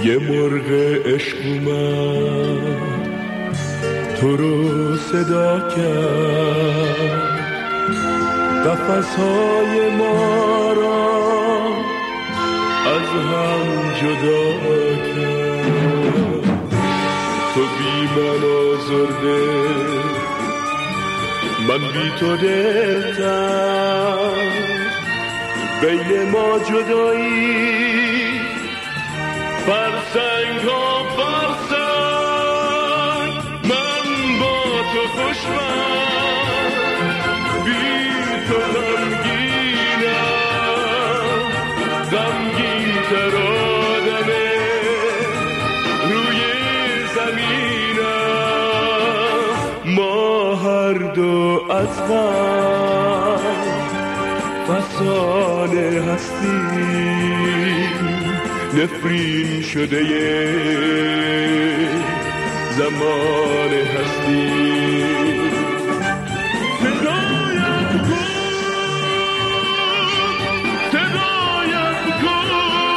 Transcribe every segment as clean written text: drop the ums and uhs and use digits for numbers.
یه مرغ عشق اومد تو رو صدا کرد، قفس‌های ما را از هم جدا کرد. تو بی من آزرده، من بی تو دلتر، بین ما جدایی فرسنگ ها فرسنگ. من با تو خوشبخت، بی تو غمگینم، غمگین تر آدمه روی زمینم. ما هر دو از غم فسانه هستیم، نفرین شده یه زمان هستیم. صدایت کن، صدایت کن،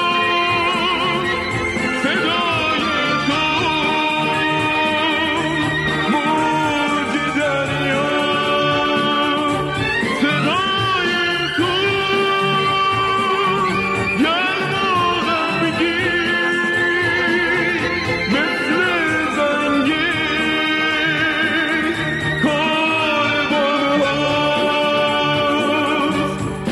صدای تو موج دریا، صدای تو گرم و غمگین مثل زنگین کاروان هاست.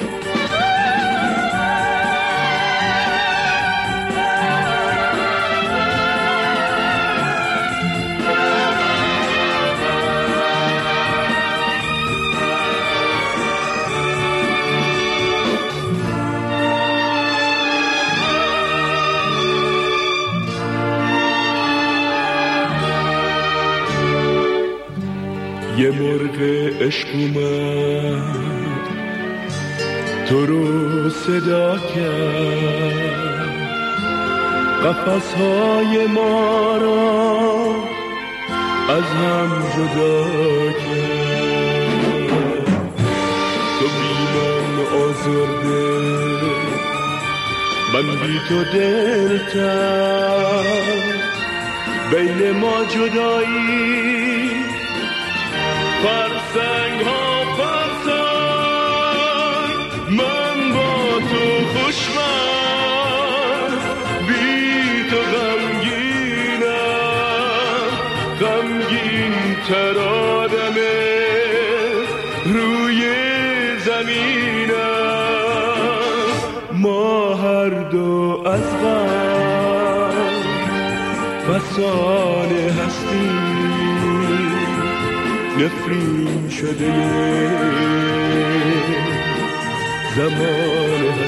یه مرغ عشق اومد تو رو صدا کرد، قفس‌های ما را از هم جدا کرد. تو بی من آزرده، من بی تو دلتر، بین ما جدایی فرسنگ ها فرسنگ. من با تو خوشبخت، بی تو غمگینم، غمگین تر آدمه روی زمینم. ما هر دو از غم فسانه هستیم، نفرین شده زمان